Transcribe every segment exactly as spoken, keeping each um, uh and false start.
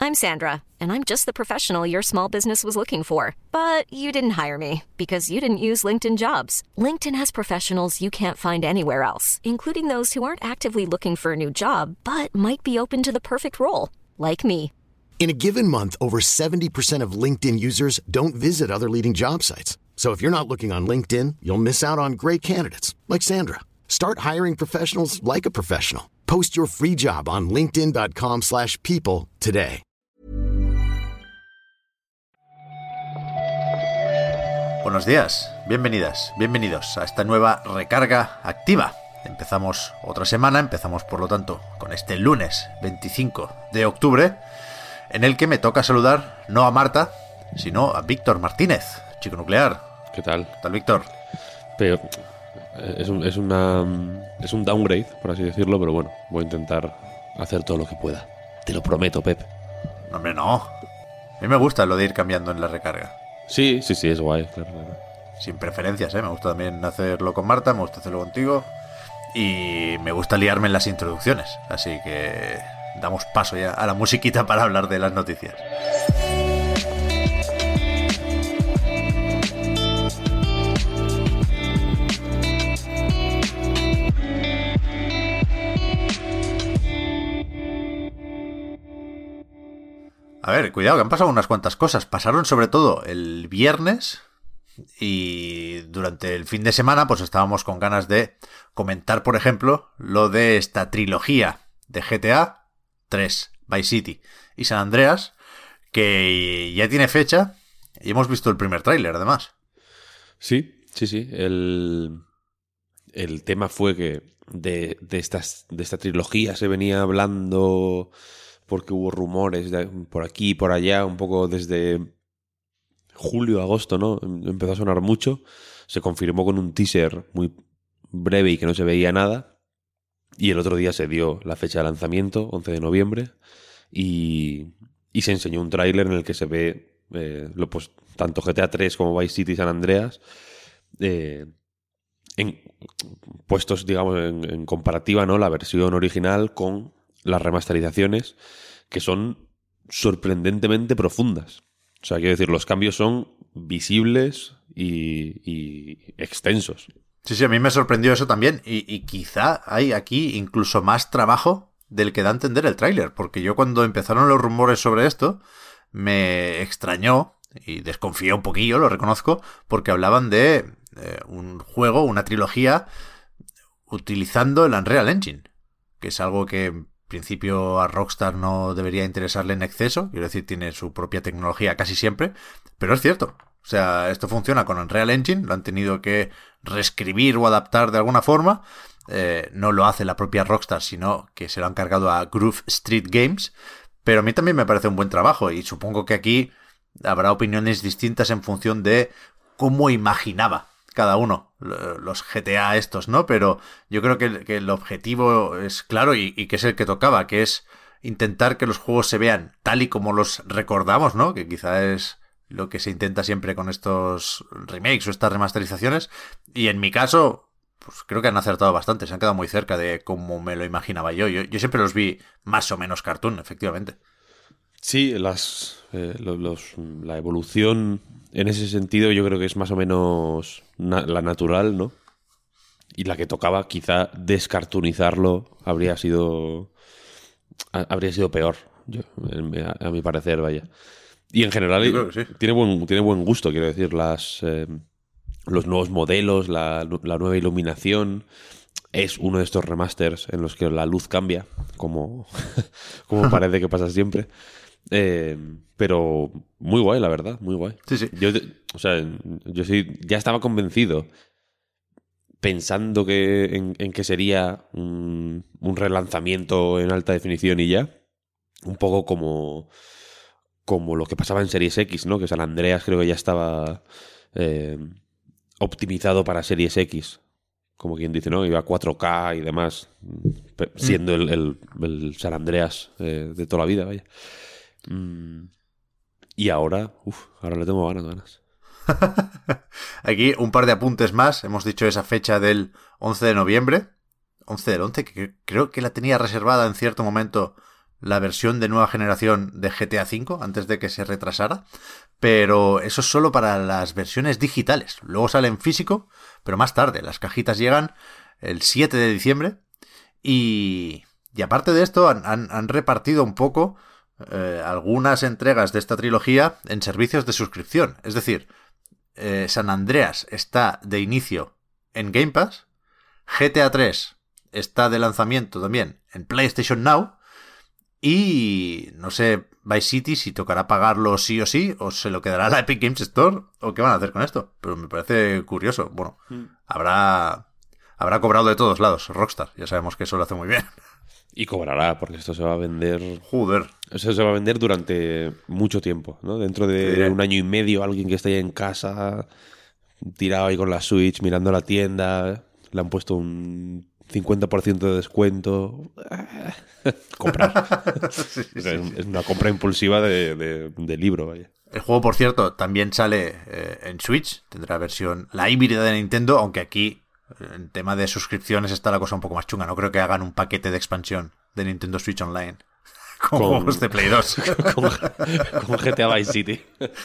I'm Sandra, and I'm just the professional your small business was looking for. But you didn't hire me because you didn't use LinkedIn Jobs. LinkedIn has professionals you can't find anywhere else, including those who aren't actively looking for a new job, but might be open to the perfect role, like me. In a given month, over seventy percent of LinkedIn users don't visit other leading job sites. So if you're not looking on LinkedIn, you'll miss out on great candidates like Sandra. Start hiring professionals like a professional. Post your free job on linkedin.com slash people today. Buenos días, bienvenidas, bienvenidos a esta nueva recarga activa. Empezamos otra semana, empezamos por lo tanto con este lunes veinticinco de octubre, en el que me toca saludar no a Marta, sino a Víctor Martínez, chico nuclear. ¿Qué tal? ¿Qué tal, Víctor? Pero es un, es una es un downgrade, por así decirlo, pero bueno, voy a intentar hacer todo lo que pueda. Te lo prometo, Pep. No, hombre, no. A mí me gusta lo de ir cambiando en la recarga. Sí, sí, sí, es guay, claro, claro. Sin preferencias, ¿eh? Me gusta también hacerlo con Marta, me gusta hacerlo contigo. Y me gusta liarme en las introducciones. Así que damos paso ya a la musiquita para hablar de las noticias. A ver, cuidado, que han pasado unas cuantas cosas. Pasaron sobre todo el viernes y durante el fin de semana pues estábamos con ganas de comentar, por ejemplo, lo de esta trilogía de G T A tres, Vice City y San Andreas, que ya tiene fecha y hemos visto el primer tráiler, además. Sí, sí, sí. El, el tema fue que de, de, estas, de esta trilogía se venía hablando porque hubo rumores de por aquí y por allá, un poco desde julio, agosto, ¿no? Empezó a sonar mucho. Se confirmó con un teaser muy breve y que no se veía nada. Y el otro día se dio la fecha de lanzamiento, once de noviembre, y, y se enseñó un tráiler en el que se ve eh, lo, pues, tanto G T A tres como Vice City y San Andreas eh, en, puestos, digamos, en, en comparativa, ¿no? La versión original con las remasterizaciones, que son sorprendentemente profundas. O sea, quiero decir, los cambios son visibles y, y extensos. Sí, sí, a mí me sorprendió eso también. Y, y quizá hay aquí incluso más trabajo del que da a entender el tráiler. Porque yo cuando empezaron los rumores sobre esto, me extrañó y desconfié un poquillo, lo reconozco, porque hablaban de eh, un juego, una trilogía, utilizando el Unreal Engine, que es algo que en principio a Rockstar no debería interesarle en exceso. Quiero decir, tiene su propia tecnología casi siempre, pero es cierto. O sea, esto funciona con Unreal Engine, lo han tenido que reescribir o adaptar de alguna forma. Eh, no lo hace la propia Rockstar, sino que se lo han cargado a Groove Street Games. Pero a mí también me parece un buen trabajo y supongo que aquí habrá opiniones distintas en función de cómo imaginaba cada uno los G T A estos, ¿no? Pero yo creo que, que el objetivo es claro y, y que es el que tocaba, que es intentar que los juegos se vean tal y como los recordamos, ¿no? Que quizá es lo que se intenta siempre con estos remakes o estas remasterizaciones. Y en mi caso, pues creo que han acertado bastante, se han quedado muy cerca de cómo me lo imaginaba yo. Yo, yo siempre los vi más o menos cartoon, efectivamente. Sí, las, eh, los, los, la evolución en ese sentido yo creo que es más o menos na- la natural, ¿no? Y la que tocaba, quizá descartoonizarlo habría sido a, habría sido peor, yo, a, a mi parecer, vaya. Y en general sí. tiene buen tiene buen gusto, quiero decir, las eh, los nuevos modelos, la, la nueva iluminación. Es uno de estos remasters en los que la luz cambia, como, como parece que pasa siempre. Eh, pero muy guay, la verdad, muy guay. Sí, sí. Yo, o sea, yo sí, ya estaba convencido, pensando que en, en que sería un, un relanzamiento en alta definición y ya, un poco como, como lo que pasaba en Series X, ¿no? Que San Andreas creo que ya estaba eh, optimizado para Series X. Como quien dice, ¿no? Iba a cuatro K y demás, siendo el, el, el San Andreas eh, de toda la vida, vaya. Mm. Y ahora, uff, ahora le tengo ganas, ganas. Aquí un par de apuntes más. Hemos dicho esa fecha del once de noviembre. once del once, que creo que la tenía reservada en cierto momento la versión de nueva generación de G T A cinco antes de que se retrasara, pero eso es solo para las versiones digitales. Luego sale en físico, pero más tarde. Las cajitas llegan el siete de diciembre y, y aparte de esto han, han, han repartido un poco eh, algunas entregas de esta trilogía en servicios de suscripción. Es decir, eh, San Andreas está de inicio en Game Pass, G T A tres está de lanzamiento también en PlayStation Now y no sé, Vice City si tocará pagarlo sí o sí o se lo quedará la Epic Games Store o qué van a hacer con esto, pero me parece curioso. Bueno, mm. habrá habrá cobrado de todos lados Rockstar, ya sabemos que eso lo hace muy bien. Y cobrará, porque esto se va a vender... Joder. Eso se va a vender durante mucho tiempo, ¿no? Dentro de sí. un año y medio, alguien que esté ahí en casa, tirado ahí con la Switch, mirando la tienda, le han puesto un cincuenta por ciento de descuento. Comprar. sí, sí, sí. Es una compra impulsiva de, de, de libro, vaya. El juego, por cierto, también sale eh, en Switch. Tendrá versión, la híbrida de Nintendo, aunque aquí, en tema de suscripciones, está la cosa un poco más chunga. No creo que hagan un paquete de expansión de Nintendo Switch Online con, con juegos de Play dos. con, con G T A Vice City.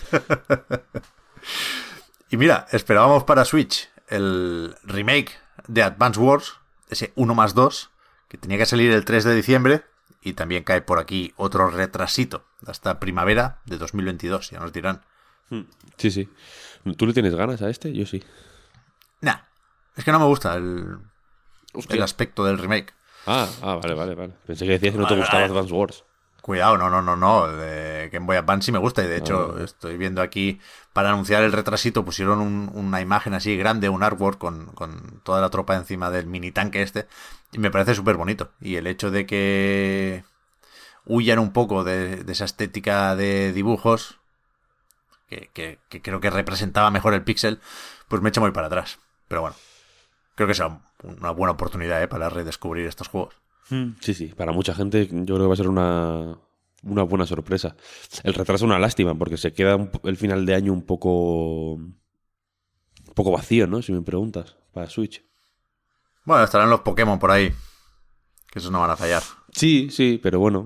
Y mira, esperábamos para Switch el remake de Advance Wars, ese uno más dos, que tenía que salir el tres de diciembre, y también cae por aquí otro retrasito hasta primavera de dos mil veintidós, ya nos dirán. Sí, sí. ¿Tú le tienes ganas a este? Yo sí. Nah, es que no me gusta el, el aspecto del remake. Ah, ah, vale, vale, vale. Pensé que decías que no te gustaba Advance Wars. Cuidado, no, no, no, no. De Game Boy Advance sí me gusta y de hecho ah, estoy viendo aquí para anunciar el retrasito pusieron un, una imagen así grande, un artwork con, con toda la tropa encima del mini tanque este y me parece súper bonito. Y el hecho de que huyan un poco de, de esa estética de dibujos que, que, que creo que representaba mejor el pixel, pues me echa muy para atrás. Pero bueno, creo que será una buena oportunidad ¿eh? para redescubrir estos juegos. Sí, sí, para mucha gente yo creo que va a ser una, una buena sorpresa. El retraso es una lástima porque se queda un, el final de año un poco un poco vacío, ¿no? Si me preguntas, para Switch. Bueno, estarán los Pokémon por ahí, que esos no van a fallar. Sí, sí, pero bueno,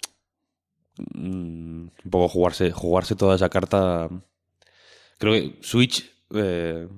un poco jugarse, jugarse toda esa carta. Creo que Switch eh,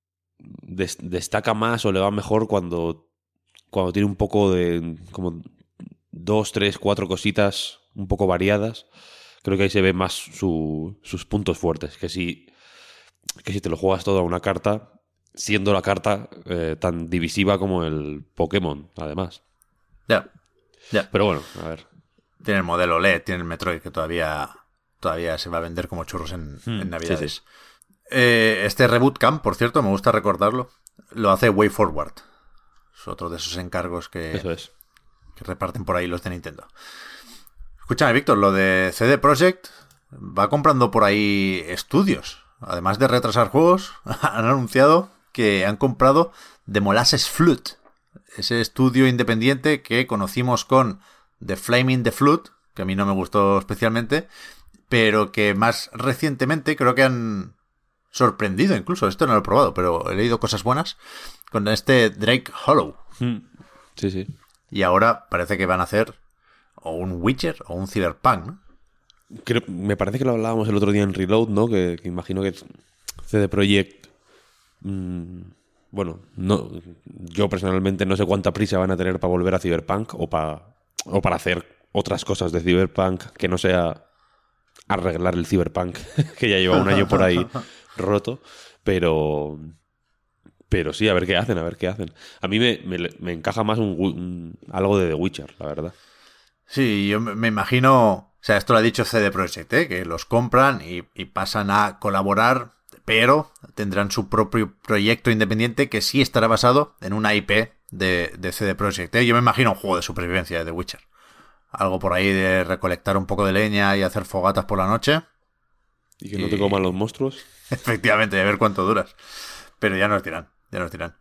des, destaca más o le va mejor cuando cuando tiene un poco de como dos, tres, cuatro cositas un poco variadas. Creo que ahí se ve más su, sus puntos fuertes, que si, que si te lo juegas todo a una carta, siendo la carta eh, tan divisiva como el Pokémon, además. Ya, ya. Pero bueno, a ver. Tiene el modelo L E D, tiene el Metroid, que todavía, todavía se va a vender como churros en, hmm, en Navidades. Sí, sí. Eh, este Reboot Camp, por cierto, me gusta recordarlo, lo hace WayForward. Es otro de esos encargos que, Eso es. que reparten por ahí los de Nintendo. Escúchame, Víctor, lo de C D Projekt va comprando por ahí estudios. Además de retrasar juegos, han anunciado que han comprado The Molasses Flute, ese estudio independiente que conocimos con The Flaming the Flute, que a mí no me gustó especialmente, pero que más recientemente creo que han sorprendido incluso. Esto no lo he probado, pero he leído cosas buenas con este Drake Hollow. Sí, sí. Y ahora parece que van a hacer o un Witcher o un Cyberpunk, ¿no? Creo, me parece que lo hablábamos el otro día en Reload, ¿no? Que, que imagino que C D Projekt mmm, bueno, no, yo personalmente no sé cuánta prisa van a tener para volver a Cyberpunk o para o para hacer otras cosas de Cyberpunk que no sea arreglar el Cyberpunk que ya lleva un año por ahí roto, pero pero sí, a ver qué hacen, a ver qué hacen. A mí me, me, me encaja más un, un, algo de The Witcher, la verdad. Sí, yo me imagino, o sea, esto lo ha dicho C D Projekt, ¿eh? Que los compran y, y pasan a colaborar, pero tendrán su propio proyecto independiente que sí estará basado en una I P de, de C D Projekt, ¿eh? Yo me imagino un juego de supervivencia de The Witcher. Algo por ahí de recolectar un poco de leña y hacer fogatas por la noche. Y que no te coman los monstruos. Efectivamente, a ver cuánto duras. Pero ya nos dirán, ya nos dirán.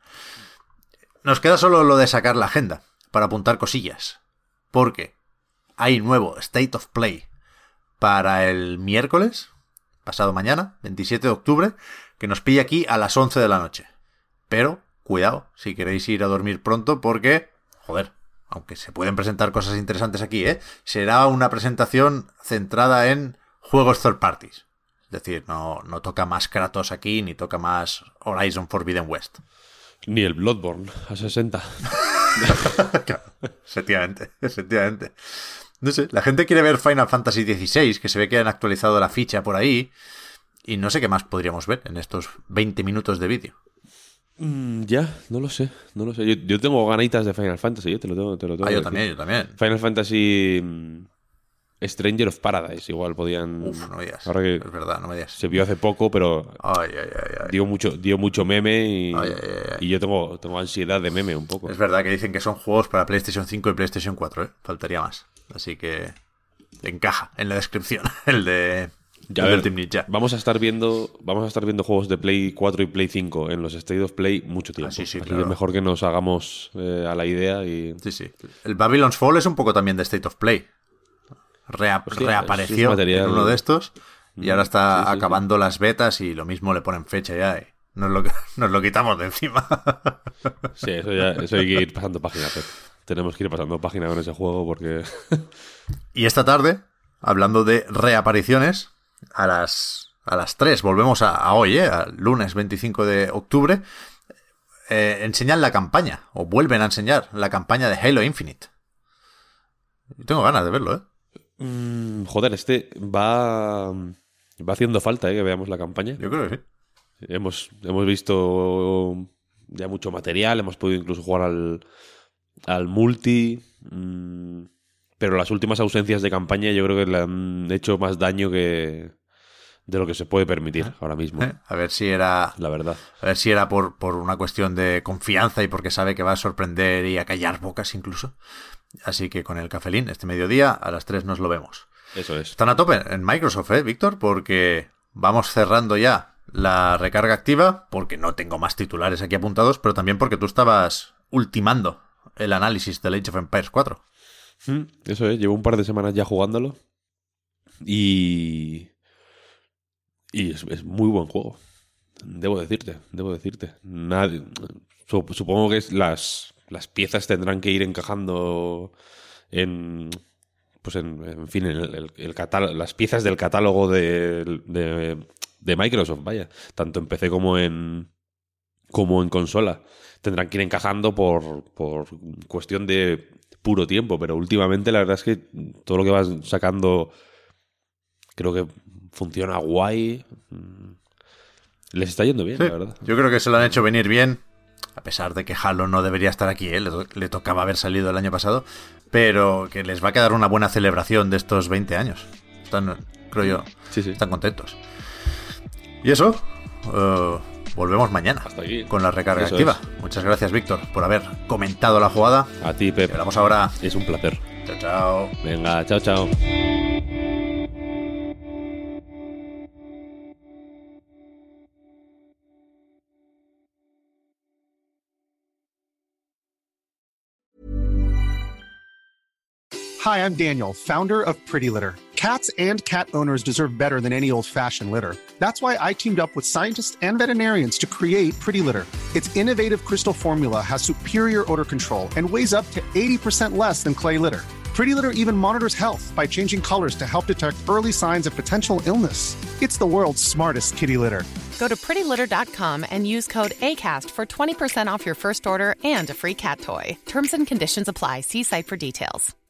Nos queda solo lo de sacar la agenda para apuntar cosillas. Porque hay nuevo State of Play para el miércoles, pasado mañana, veintisiete de octubre, que nos pilla aquí a las once de la noche. Pero, cuidado, si queréis ir a dormir pronto porque, joder, aunque se pueden presentar cosas interesantes aquí, ¿eh? Será una presentación centrada en juegos third parties. Es decir, no, no toca más Kratos aquí, ni toca más Horizon Forbidden West. Ni el Bloodborne a sesenta. Claro, efectivamente, efectivamente. No sé, la gente quiere ver Final Fantasy dieciséis, que se ve que han actualizado la ficha por ahí, y no sé qué más podríamos ver en estos veinte minutos de vídeo. Mm, ya, no lo sé, no lo sé. Yo, yo tengo ganitas de Final Fantasy, yo te lo tengo, te lo tengo Ah, que yo decir. también, yo también. Final Fantasy mm, Stranger of Paradise, igual podían... Uf, no me digas. Ahora que Es verdad, no me digas. se vio hace poco, pero Ay, ay, ay, ay. dio mucho, dio mucho meme y, Ay, ay, ay, ay. y yo tengo, tengo ansiedad de meme un poco. Es verdad que dicen que son juegos para PlayStation cinco y PlayStation cuatro, ¿eh? Faltaría más. Así que encaja en la descripción el de... Ya, el a del ver, Team Ninja. vamos a estar viendo vamos a estar viendo juegos de Play cuatro y Play cinco en los State of Play mucho tiempo. Ah, sí, sí, Así claro. que mejor que nos hagamos eh, a la idea y... Sí, sí. El Babylon's Fall es un poco también de State of Play. Rea- Hostia, reapareció sí es material- en uno de estos y ahora está Sí, sí, acabando las betas y lo mismo le ponen fecha ya y nos lo, nos lo quitamos de encima. Sí, eso ya eso hay que ir pasando página. Pep. Tenemos que ir pasando página con ese juego porque... Y esta tarde, hablando de reapariciones, a las, a las tres, volvemos a, a hoy, ¿eh? Al lunes veinticinco de octubre, eh, enseñan la campaña, o vuelven a enseñar la campaña de Halo Infinite. Yo tengo ganas de verlo, ¿eh? Mm, joder, este va... Va haciendo falta, ¿eh? Que veamos la campaña. Yo creo que sí. Hemos, hemos visto ya mucho material, hemos podido incluso jugar al, al multi, mmm, pero las últimas ausencias de campaña yo creo que le han hecho más daño que de lo que se puede permitir ahora mismo, ¿Eh? A ver si era... la verdad. A ver si era por, por una cuestión de confianza y porque sabe que va a sorprender y a callar bocas incluso. Así que con el cafelín, este mediodía, a las tres nos lo vemos. Eso es. Están a tope en Microsoft, ¿eh, Víctor? Porque vamos cerrando ya la recarga activa, porque no tengo más titulares aquí apuntados, pero también porque tú estabas ultimando el análisis del Age of Empires cuatro. Mm, eso es, llevo un par de semanas ya jugándolo y... Y es, es muy buen juego. Debo decirte, debo decirte. Nadie, supongo que es las, las piezas tendrán que ir encajando en... Pues en, en fin, en el, el, el catálogo, las piezas del catálogo de, de, de Microsoft, vaya. Tanto en P C como en, como en consola. Tendrán que ir encajando por, por cuestión de puro tiempo, pero últimamente la verdad es que todo lo que vas sacando creo que funciona guay. Les está yendo bien, Sí, la verdad. yo creo que se lo han hecho venir bien, a pesar de que Halo no debería estar aquí, ¿eh? le, to- le tocaba haber salido el año pasado, pero que les va a quedar una buena celebración de estos veinte años. Están, creo yo, Sí, sí. están contentos. Y eso, eh, volvemos mañana Hasta aquí. con la recarga Eso activa. es. Muchas gracias, Víctor, por haber comentado la jugada. A ti, Y Pep. hablamos ahora. Es un placer. Chao, chao. Venga, chao, chao. Hi, I'm Daniel, founder of Pretty Litter. Cats and cat owners deserve better than any old-fashioned litter. That's why I teamed up with scientists and veterinarians to create Pretty Litter. Its innovative crystal formula has superior odor control and weighs up to eighty percent less than clay litter. Pretty Litter even monitors health by changing colors to help detect early signs of potential illness. It's the world's smartest kitty litter. Go to pretty litter dot com and use code ACAST for twenty percent off your first order and a free cat toy. Terms and conditions apply. See site for details.